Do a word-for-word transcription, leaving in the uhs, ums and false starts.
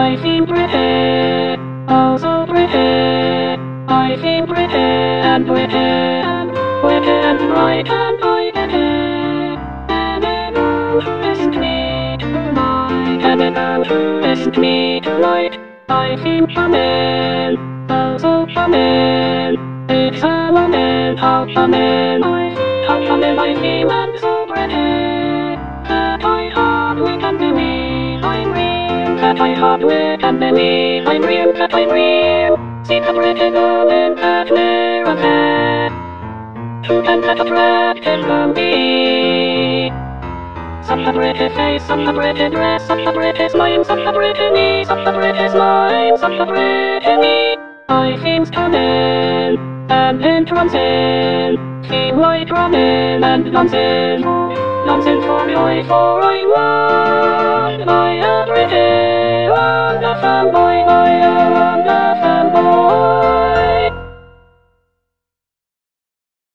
I feel pretty, oh so pretty. I feel pretty and pretty and pretty and bright and bright and anyone who isn't me tonight, anyone who isn't me tonight. I feel charming, oh so charming. It's a woman, how charming I feel, how charming I feel and so pretty. That I hardly can believe I'm real, that I hardly can believe I'm real, that I'm real. See the pretty girl in that mirror there, who can that attractive from me? Such a pretty face, such a pretty dress, such a pretty smile, such a pretty me, such a pretty smile, such a pretty me. I feel stunning and entrancing, feel like running and dancing, dancing for joy, for I want. I am pretty, wonderful boy.